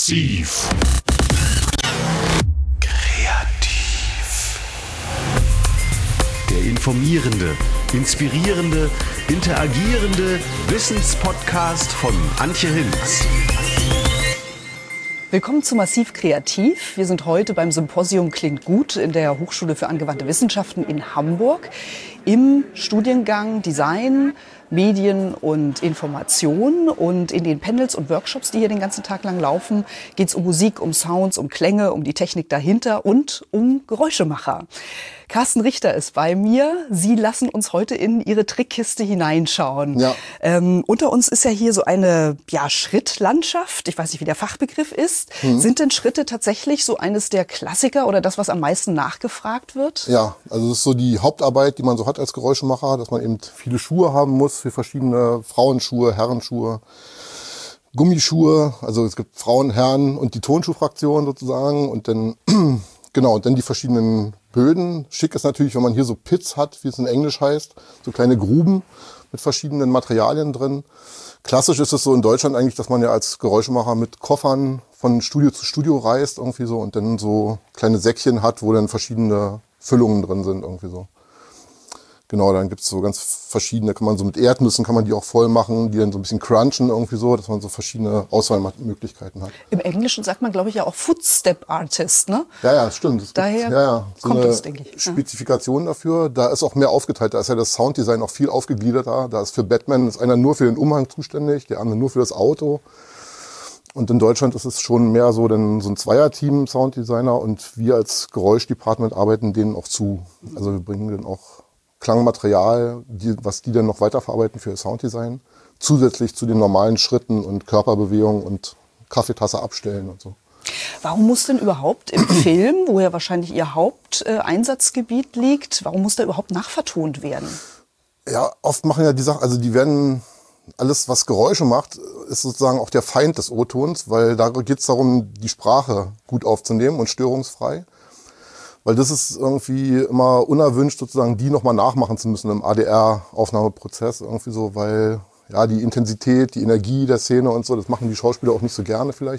Massiv. Kreativ. Der informierende, inspirierende, interagierende Wissenspodcast von Antje Hinz. Willkommen zu Massiv Kreativ. Wir sind heute beim Symposium Klingt gut in der Hochschule für angewandte Wissenschaften in Hamburg im Studiengang Design, Medien und Information. Und in den Panels und Workshops, die hier den ganzen Tag lang laufen, geht es um Musik, um Sounds, um Klänge, um die Technik dahinter und um Geräuschemacher. Carsten Richter ist bei mir. Sie lassen uns heute in Ihre Trickkiste hineinschauen. Ja. Unter uns ist ja hier so eine Schrittlandschaft. Ich weiß nicht, wie der Fachbegriff ist. Sind denn Schritte tatsächlich so eines der Klassiker oder das, was am meisten nachgefragt wird? Ja, also das ist so die Hauptarbeit, die man so hat als Geräuschemacher, dass man eben viele Schuhe haben muss für verschiedene Frauenschuhe, Herrenschuhe, Gummischuhe. Also es gibt Frauen, Herren und die Tonschuhfraktion sozusagen und dann genau, und dann die verschiedenen Böden. Schick ist natürlich, wenn man hier so Pits hat, wie es in Englisch heißt, so kleine Gruben mit verschiedenen Materialien drin. Klassisch ist es so in Deutschland eigentlich, dass man ja als Geräuschemacher mit Koffern von Studio zu Studio reist irgendwie so und dann so kleine Säckchen hat, wo dann verschiedene Füllungen drin sind irgendwie so. Genau, dann gibt's so ganz verschiedene, kann man so mit Erdnüssen kann man die auch voll machen, die dann so ein bisschen crunchen irgendwie so, dass man so verschiedene Auswahlmöglichkeiten hat. Im Englischen sagt man, glaube ich, ja auch Footstep Artist, ne? Ja, stimmt. Es Daher gibt, so kommt eine es, denke ich. Spezifikation dafür. Da ist auch mehr aufgeteilt. Da ist ja das Sounddesign auch viel aufgegliederter. Da ist für Batman ist einer nur für den Umhang zuständig, der andere nur für das Auto. Und in Deutschland ist es schon mehr so, denn so ein Zweierteam Sounddesigner und wir als Geräuschdepartment arbeiten denen auch zu. Also wir bringen denen auch Klangmaterial, was die dann noch weiterverarbeiten für Sounddesign, zusätzlich zu den normalen Schritten und Körperbewegungen und Kaffeetasse abstellen und so. Warum muss denn überhaupt im Film, wo ja wahrscheinlich Ihr Haupteinsatzgebiet liegt, warum muss da überhaupt nachvertont werden? Ja, oft machen ja die Sachen, also die werden, alles was Geräusche macht, ist sozusagen auch der Feind des O-Tons, weil da geht es darum, die Sprache gut aufzunehmen und störungsfrei. Weil das ist irgendwie immer unerwünscht, sozusagen die nochmal nachmachen zu müssen im ADR-Aufnahmeprozess irgendwie so, weil ja die Intensität, die Energie der Szene und so, das machen die Schauspieler auch nicht so gerne vielleicht.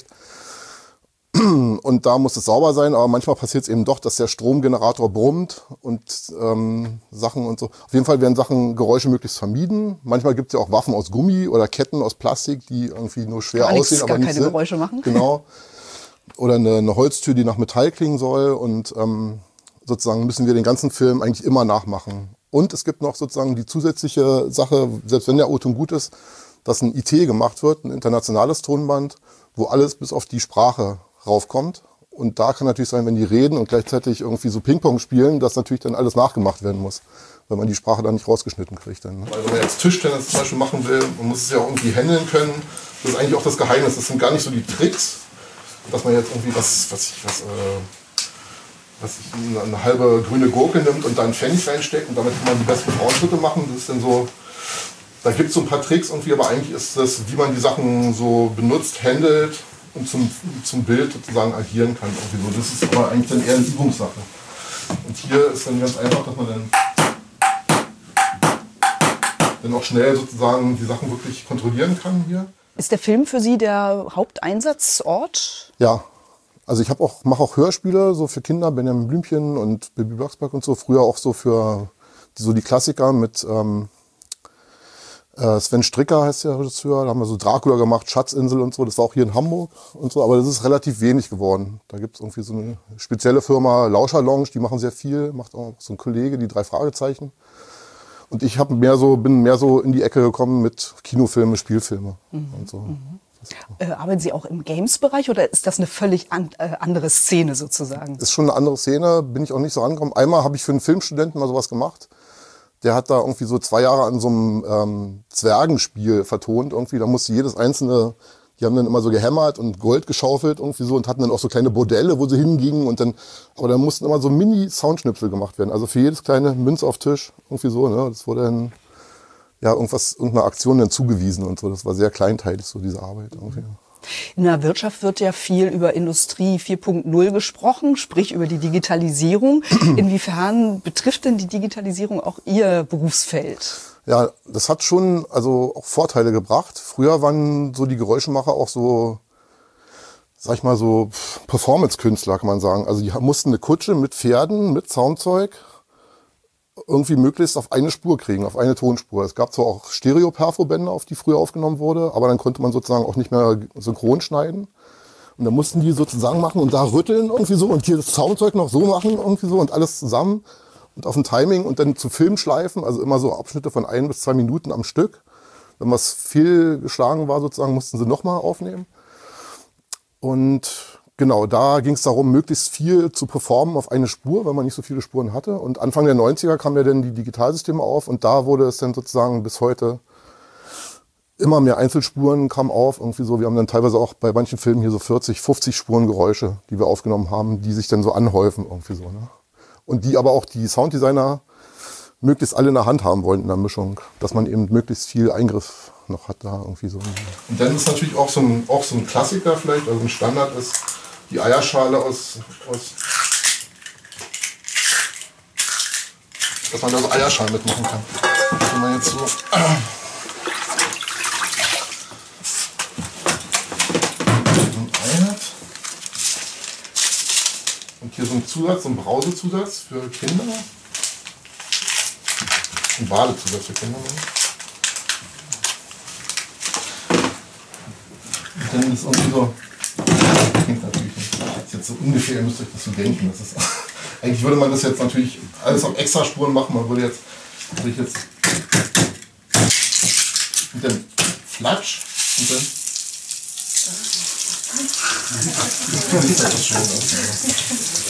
Und da muss es sauber sein, aber manchmal passiert es eben doch, dass der Stromgenerator brummt und Sachen und so. Auf jeden Fall werden Geräusche möglichst vermieden. Manchmal gibt es ja auch Waffen aus Gummi oder Ketten aus Plastik, die irgendwie nur schwer aussehen, aber nicht keine Geräusche machen. Genau. Oder eine Holztür, die nach Metall klingen soll und sozusagen müssen wir den ganzen Film eigentlich immer nachmachen. Und es gibt noch sozusagen die zusätzliche Sache, selbst wenn der O-Ton gut ist, dass ein IT gemacht wird, ein internationales Tonband, wo alles bis auf die Sprache raufkommt. Und da kann natürlich sein, wenn die reden und gleichzeitig irgendwie so Ping-Pong spielen, dass natürlich dann alles nachgemacht werden muss, weil man die Sprache dann nicht rausgeschnitten kriegt. Dann, ne? Also wenn man jetzt Tischtennis zum Beispiel machen will, man muss es ja auch irgendwie handeln können. Das ist eigentlich auch das Geheimnis. Das sind gar nicht so die Tricks, dass man jetzt irgendwie eine halbe grüne Gurke nimmt und da einen Pfennig reinsteckt und damit kann man die besten Frauenschritte machen. Das ist dann so, da gibt es so ein paar Tricks irgendwie, aber eigentlich ist das, wie man die Sachen so benutzt, handelt und zum Bild sozusagen agieren kann. Irgendwie so. Das ist aber eigentlich dann eher eine Übungssache. Und hier ist dann ganz einfach, dass man dann auch schnell sozusagen die Sachen wirklich kontrollieren kann hier. Ist der Film für Sie der Haupteinsatzort? Ja, also ich mache auch Hörspiele so für Kinder, Benjamin Blümchen und Bibi Blocksberg und so. Früher auch so für so die Klassiker mit Sven Stricker heißt der Regisseur. Da haben wir so Dracula gemacht, Schatzinsel und so. Das war auch hier in Hamburg und so. Aber das ist relativ wenig geworden. Da gibt es irgendwie so eine spezielle Firma, Lauscher Lounge, die machen sehr viel. Macht auch so ein Kollege, die 3 Fragezeichen. Und ich bin mehr so in die Ecke gekommen mit Kinofilme, Spielfilme und so. Arbeiten Sie auch im Games-Bereich oder ist das eine völlig andere Szene sozusagen? Ist schon eine andere Szene, bin ich auch nicht so rangekommen. Einmal habe ich für einen Filmstudenten mal sowas gemacht. Der hat da irgendwie so 2 Jahre an so einem Zwergenspiel vertont irgendwie. Da musste jedes einzelne, die haben dann immer so gehämmert und Gold geschaufelt irgendwie so und hatten dann auch so kleine Bordelle, wo sie hingingen und aber dann mussten immer so Mini-Soundschnipsel gemacht werden. Also für jedes kleine Münze auf Tisch irgendwie so, ne. Das wurde dann irgendeiner Aktion dann zugewiesen und so. Das war sehr kleinteilig, so diese Arbeit irgendwie. In der Wirtschaft wird ja viel über Industrie 4.0 gesprochen, sprich über die Digitalisierung. Inwiefern betrifft denn die Digitalisierung auch Ihr Berufsfeld? Ja, das hat schon also auch Vorteile gebracht. Früher waren so die Geräuschemacher auch so sag ich mal so, Performance-Künstler, kann man sagen. Also die mussten eine Kutsche mit Pferden, mit Soundzeug irgendwie möglichst auf eine Spur kriegen, auf eine Tonspur. Es gab zwar auch Stereo-Perfo-Bänder, auf die früher aufgenommen wurde, aber dann konnte man sozusagen auch nicht mehr synchron schneiden. Und dann mussten die sozusagen machen und da rütteln irgendwie so und hier das Soundzeug noch so machen irgendwie so und alles zusammen und auf ein Timing und dann zu Filmschleifen, also immer so Abschnitte von 1 bis 2 Minuten am Stück. Wenn was viel geschlagen war sozusagen, mussten sie nochmal aufnehmen. Und genau, da ging es darum, möglichst viel zu performen auf eine Spur, weil man nicht so viele Spuren hatte. Und Anfang der 90er kamen ja dann die Digitalsysteme auf und da wurde es dann sozusagen bis heute immer mehr Einzelspuren kamen auf. Irgendwie so. Wir haben dann teilweise auch bei manchen Filmen hier so 40, 50 Spuren Geräusche, die wir aufgenommen haben, die sich dann so anhäufen irgendwie so. Ne? Und die aber auch die Sounddesigner möglichst alle in der Hand haben wollten in der Mischung, dass man eben möglichst viel Eingriff noch hat da irgendwie so. Und dann ist natürlich auch so ein Klassiker vielleicht, also ein Standard ist die Eierschale aus dass man da so Eierschalen mitmachen kann. Wenn man jetzt so ein Ei hat und hier so ein Zusatz, so ein Brausezusatz für Kinder. Ein Badezusatz für Kinder. Und dann ist irgendwie so, das klingt natürlich nicht, das ist jetzt so ungefähr, ihr müsst euch das so denken. Das ist, eigentlich würde man das jetzt natürlich alles auf Extraspuren machen, man würde jetzt und dann Flatsch und dann sieht das schön aus.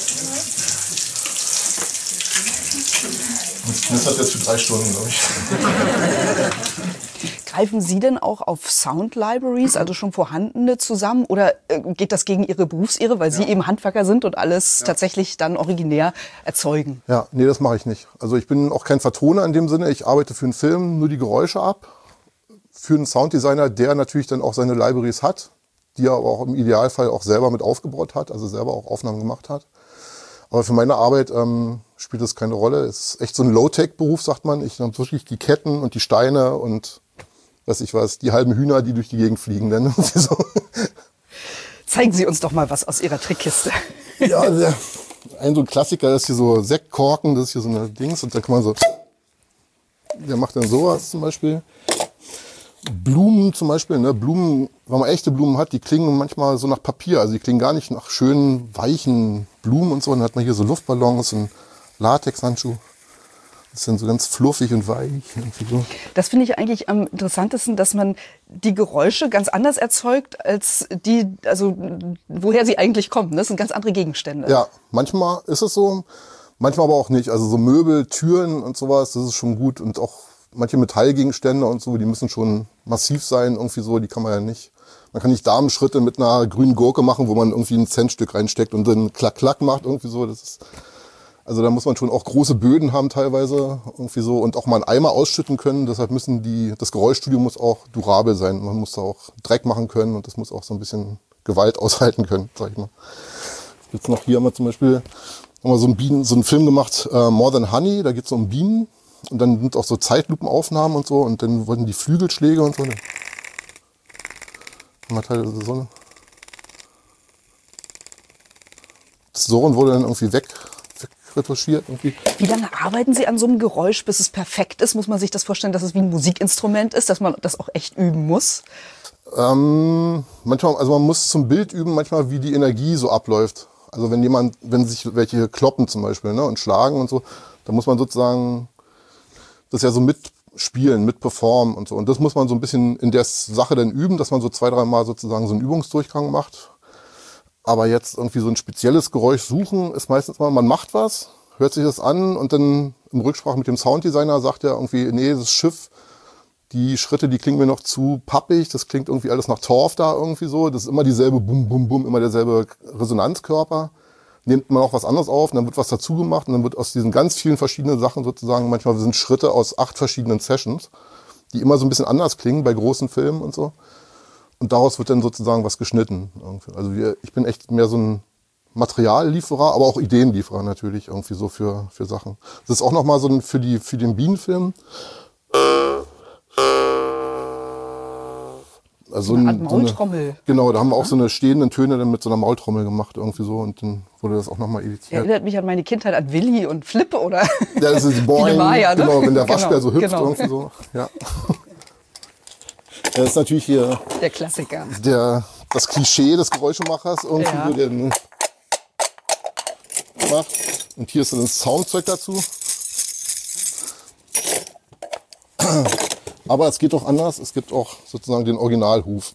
Das hat jetzt für 3 Stunden, glaube ich. Greifen Sie denn auch auf Sound-Libraries, also schon vorhandene, zusammen? Oder geht das gegen Ihre Berufsehre, weil Sie eben Handwerker sind und alles tatsächlich dann originär erzeugen? Ja, nee, das mache ich nicht. Also ich bin auch kein Vertoner in dem Sinne. Ich arbeite für einen Film nur die Geräusche ab. Für einen Sounddesigner, der natürlich dann auch seine Libraries hat, die er aber auch im Idealfall auch selber mit aufgebaut hat, also selber auch Aufnahmen gemacht hat. Aber für meine Arbeit spielt das keine Rolle. Es ist echt so ein Low-Tech-Beruf, sagt man. Ich habe wirklich die Ketten und die Steine und weiß ich was, die halben Hühner, die durch die Gegend fliegen. Dann so. Zeigen Sie uns doch mal was aus Ihrer Trickkiste. Ja, so ein Klassiker ist hier so Sektkorken, das ist hier so eine Dings und da kann man so, der macht dann sowas zum Beispiel. Blumen zum Beispiel, ne? Blumen, wenn man echte Blumen hat, die klingen manchmal so nach Papier, also die klingen gar nicht nach schönen, weichen Blumen und so. Dann hat man hier so Luftballons und Latexhandschuh. Das ist dann so ganz fluffig und weich. So. Das finde ich eigentlich am interessantesten, dass man die Geräusche ganz anders erzeugt, als die, also woher sie eigentlich kommen. Das sind ganz andere Gegenstände. Ja, manchmal ist es so, manchmal aber auch nicht. Also so Möbel, Türen und sowas, das ist schon gut. Und auch manche Metallgegenstände und so, die müssen schon massiv sein, irgendwie so, die kann man ja nicht. Man kann nicht Damenschritte mit einer grünen Gurke machen, wo man irgendwie ein Centstück reinsteckt und dann Klack-Klack macht, irgendwie so. Das ist, also da muss man schon auch große Böden haben teilweise, irgendwie so, und auch mal einen Eimer ausschütten können. Deshalb das Geräuschstudio muss auch durabel sein. Man muss da auch Dreck machen können und das muss auch so ein bisschen Gewalt aushalten können, sag ich mal. Jetzt noch hier haben wir zum Beispiel so einen Film gemacht, More Than Honey, da geht es um Bienen. Und dann sind auch so Zeitlupenaufnahmen und so. Und dann wurden die Flügelschläge und so. Haben wir teilweise so. Das Surren wurde dann irgendwie wegretuschiert. Wie lange arbeiten Sie an so einem Geräusch, bis es perfekt ist? Muss man sich das vorstellen, dass es wie ein Musikinstrument ist, dass man das auch echt üben muss? Manchmal, also man muss zum Bild üben, manchmal wie die Energie so abläuft. Also wenn sich welche kloppen zum Beispiel, ne, und schlagen und so, dann muss man sozusagen das ja so mitspielen, mitperformen und so. Und das muss man so ein bisschen in der Sache dann üben, dass man so 2, 3 Mal sozusagen so einen Übungsdurchgang macht. Aber jetzt irgendwie so ein spezielles Geräusch suchen, ist meistens mal, man macht was, hört sich das an und dann im Rücksprache mit dem Sounddesigner sagt er irgendwie, nee, das Schiff, die Schritte, die klingen mir noch zu pappig, das klingt irgendwie alles nach Torf da irgendwie so. Das ist immer dieselbe Bum, Bum, Bum, immer derselbe Resonanzkörper. Nimmt man auch was anderes auf und dann wird was dazu gemacht und dann wird aus diesen ganz vielen verschiedenen Sachen sozusagen, manchmal sind Schritte aus 8 verschiedenen Sessions, die immer so ein bisschen anders klingen bei großen Filmen und so. Und daraus wird dann sozusagen was geschnitten. Also ich bin echt mehr so ein Materiallieferer, aber auch Ideenlieferer natürlich irgendwie so für Sachen. Das ist auch nochmal so für den Bienenfilm. Also eine Art Maultrommel. Genau, da haben wir auch so eine stehenden Töne dann mit so einer Maultrommel gemacht irgendwie so und dann wurde das auch nochmal editiert. Erinnert mich an meine Kindheit, an Willi und Flip oder Ja, das ist Boing, Maya, ne? genau, wenn der Waschbär so hüpft Genau. irgendwie so. Ja. Das ist natürlich hier Der Klassiker. das Klischee des Geräuschemachers irgendwie Ja. so, der macht. Und hier ist so ein Soundzeug dazu. Aber es geht auch anders. Es gibt auch sozusagen den Originalhuf.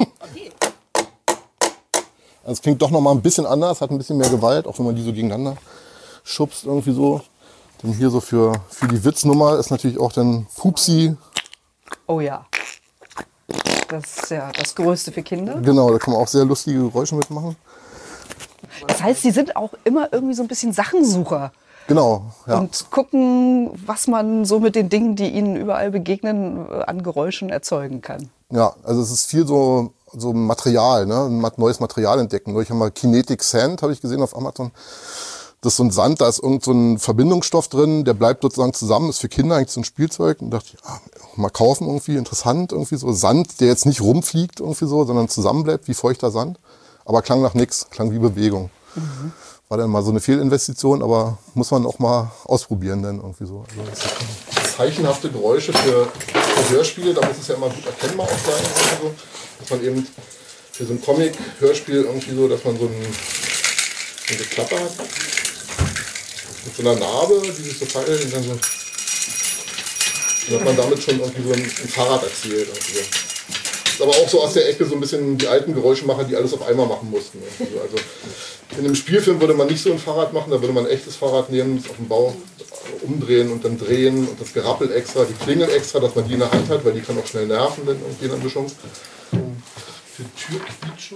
Also es klingt doch noch mal ein bisschen anders, hat ein bisschen mehr Gewalt, auch wenn man die so gegeneinander schubst irgendwie so. Dann hier so für die Witznummer ist natürlich auch dann Pupsi. Oh ja. Das ist ja das Größte für Kinder. Genau, da kann man auch sehr lustige Geräusche mitmachen. Das heißt, Sie sind auch immer irgendwie so ein bisschen Sachensucher. Genau, ja. Und gucken, was man so mit den Dingen, die Ihnen überall begegnen, an Geräuschen erzeugen kann. Ja, also es ist viel so Material, ne? Ein neues Material entdecken. Ich habe mal Kinetic Sand, habe ich gesehen auf Amazon. Das ist so ein Sand, da ist irgend so ein Verbindungsstoff drin, der bleibt sozusagen zusammen, ist für Kinder eigentlich so ein Spielzeug. Und dachte ich, mal kaufen irgendwie, interessant irgendwie so. Sand, der jetzt nicht rumfliegt irgendwie so, sondern zusammenbleibt wie feuchter Sand. Aber klang nach nichts, klang wie Bewegung. Mhm. War dann mal so eine Fehlinvestition, aber muss man auch mal ausprobieren dann irgendwie so. Also das sind zeichenhafte Geräusche für Hörspiele, da muss es ja immer gut erkennbar auch sein, also, dass man eben für so ein Comic-Hörspiel irgendwie so, dass man so eine Klappe hat mit so einer Narbe, die sich so teilt und dann so, und dass man damit schon irgendwie so ein Fahrrad erzählt. Irgendwie so. Das ist aber auch so aus der Ecke so ein bisschen die alten Geräuschemacher, die alles auf einmal machen mussten. Also in einem Spielfilm würde man nicht so ein Fahrrad machen, da würde man ein echtes Fahrrad nehmen, das auf dem Bauch umdrehen und dann drehen und das Gerappel extra, die Klingel extra, dass man die in der Hand hat, weil die kann auch schnell nerven dann irgendwie in der Mischung. Für Türquietschen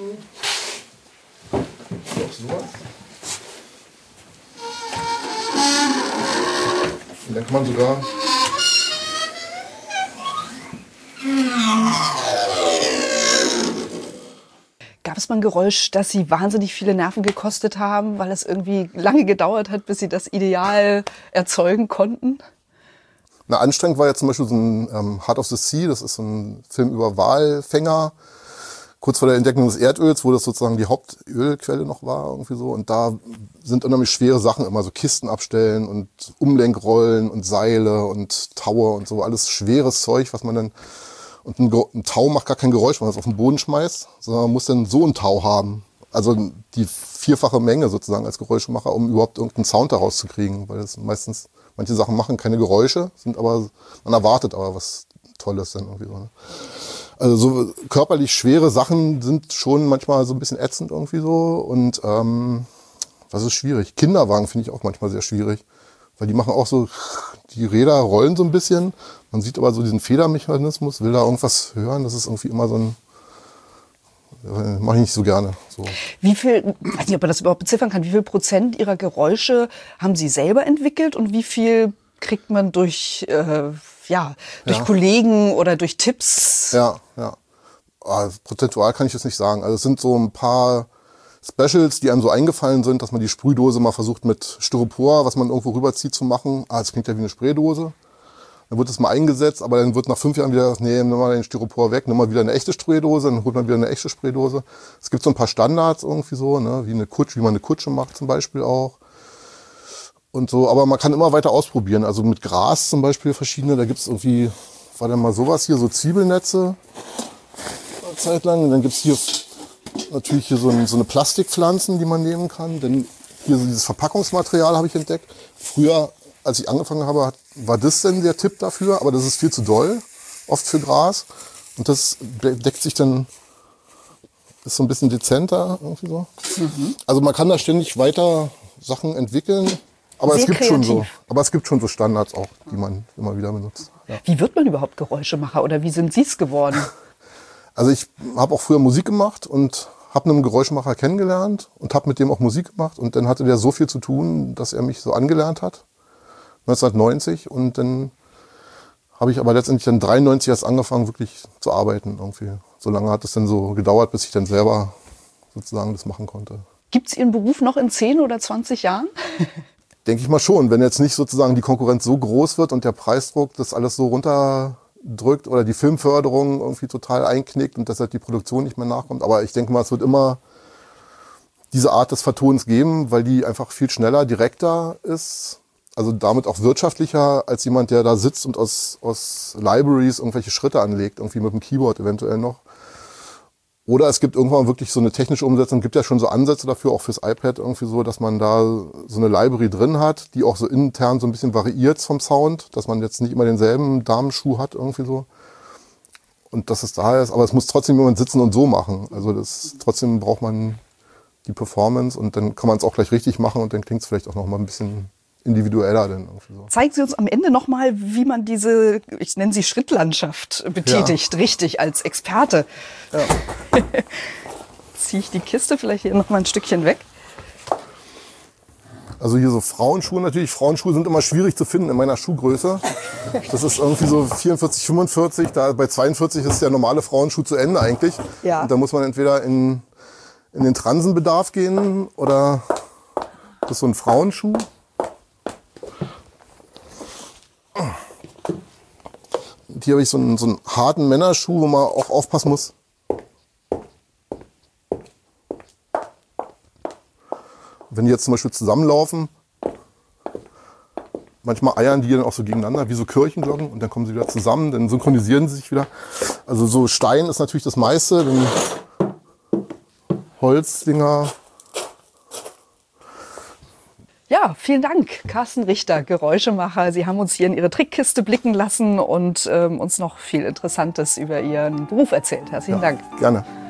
noch sowas. Und dann kann man sogar Gab es mal ein Geräusch, das Sie wahnsinnig viele Nerven gekostet haben, weil es irgendwie lange gedauert hat, bis Sie das Ideal erzeugen konnten? Na, anstrengend war ja zum Beispiel so ein Heart of the Sea, das ist so ein Film über Walfänger, kurz vor der Entdeckung des Erdöls, wo das sozusagen die Hauptölquelle noch war, irgendwie so. Und da sind unheimlich schwere Sachen immer, so Kisten abstellen und Umlenkrollen und Seile und Taue und so, alles schweres Zeug, was man dann, und ein Tau macht gar kein Geräusch, wenn man es auf den Boden schmeißt, sondern man muss dann so ein Tau haben. Also die vierfache Menge sozusagen als Geräuschemacher, um überhaupt irgendeinen Sound daraus zu kriegen, weil das meistens, manche Sachen machen keine Geräusche, sind aber, man erwartet aber was Tolles dann irgendwie so, ne? Also so körperlich schwere Sachen sind schon manchmal so ein bisschen ätzend irgendwie so und das ist schwierig. Kinderwagen finde ich auch manchmal sehr schwierig, weil die machen auch so, die Räder rollen so ein bisschen, man sieht aber so diesen Federmechanismus, will da irgendwas hören, das ist irgendwie immer so ein, mache ich nicht so gerne. So. Wie viel, ich weiß nicht, ob man das überhaupt beziffern kann, wie viel Prozent Ihrer Geräusche haben Sie selber entwickelt und wie viel kriegt man durch Kollegen oder durch Tipps? Ja. Also, prozentual kann ich das nicht sagen. Also es sind so ein paar Specials, die einem so eingefallen sind, dass man die Sprühdose mal versucht mit Styropor, was man irgendwo rüberzieht, zu machen. Das klingt ja wie eine Spraydose. Dann wird das mal eingesetzt, aber dann wird nach 5 Jahren wieder, nee, nimm mal den Styropor weg, nimm mal wieder eine echte Spraydose, dann holt man wieder eine echte Spraydose. Es gibt so ein paar Standards irgendwie so, ne, wie man eine Kutsche macht zum Beispiel auch. Und so, aber man kann immer weiter ausprobieren. Also mit Gras zum Beispiel verschiedene, da gibt's irgendwie, war dann mal sowas hier, so Zwiebelnetze, eine Zeit lang. Und dann gibt's hier natürlich hier so eine Plastikpflanzen, die man nehmen kann. Denn hier so dieses Verpackungsmaterial habe ich entdeckt. Früher, als ich angefangen habe, war das denn der Tipp dafür, aber das ist viel zu doll, oft für Gras. Und das deckt sich dann, ist so ein bisschen dezenter irgendwie so. Mhm. Also man kann da ständig weiter Sachen entwickeln. Aber es gibt schon so Standards auch, die man immer wieder benutzt. Ja. Wie wird man überhaupt Geräuschemacher oder wie sind Sie es geworden? Also ich habe auch früher Musik gemacht und habe einen Geräuschemacher kennengelernt und habe mit dem auch Musik gemacht. Und dann hatte der so viel zu tun, dass er mich so angelernt hat, 1990. Und dann habe ich aber letztendlich dann 93 erst angefangen, wirklich zu arbeiten irgendwie. So lange hat es dann so gedauert, bis ich dann selber sozusagen das machen konnte. Gibt es Ihren Beruf noch in 10 oder 20 Jahren? Denke ich mal schon, wenn jetzt nicht sozusagen die Konkurrenz so groß wird und der Preisdruck das alles so runter drückt oder die Filmförderung irgendwie total einknickt und deshalb die Produktion nicht mehr nachkommt. Aber ich denke mal, es wird immer diese Art des Vertonens geben, weil die einfach viel schneller, direkter ist. Also damit auch wirtschaftlicher als jemand, der da sitzt und aus Libraries irgendwelche Schritte anlegt, irgendwie mit dem Keyboard eventuell noch. Oder es gibt irgendwann wirklich so eine technische Umsetzung, gibt ja schon so Ansätze dafür, auch fürs iPad irgendwie so, dass man da so eine Library drin hat, die auch so intern so ein bisschen variiert vom Sound, dass man jetzt nicht immer denselben Damenschuh hat irgendwie so. Und dass es daher ist, aber es muss trotzdem jemand sitzen und so machen. Also trotzdem braucht man die Performance und dann kann man es auch gleich richtig machen und dann klingt es vielleicht auch noch mal ein bisschen individueller dann irgendwie so. Zeigen Sie uns am Ende noch mal, wie man diese, ich nenne sie Schrittlandschaft, betätigt, richtig als Experte. Ja. Ziehe ich die Kiste vielleicht hier noch mal ein Stückchen weg? Also hier so Frauenschuhe natürlich. Frauenschuhe sind immer schwierig zu finden in meiner Schuhgröße. Das ist irgendwie so 44, 45. Da bei 42 ist der normale Frauenschuh zu Ende eigentlich. Ja. Und da muss man entweder in den Transenbedarf gehen oder das ist so ein Frauenschuh. Und hier habe ich so einen harten Männerschuh, wo man auch aufpassen muss. Wenn die jetzt zum Beispiel zusammenlaufen, manchmal eiern die dann auch so gegeneinander, wie so Kirchenglocken, und dann kommen sie wieder zusammen, dann synchronisieren sie sich wieder. Also so Stein ist natürlich das meiste, dann Holzdinger. Ja, vielen Dank, Carsten Richter, Geräuschemacher. Sie haben uns hier in Ihre Trickkiste blicken lassen und uns noch viel Interessantes über Ihren Beruf erzählt. Herzlichen Dank. Gerne.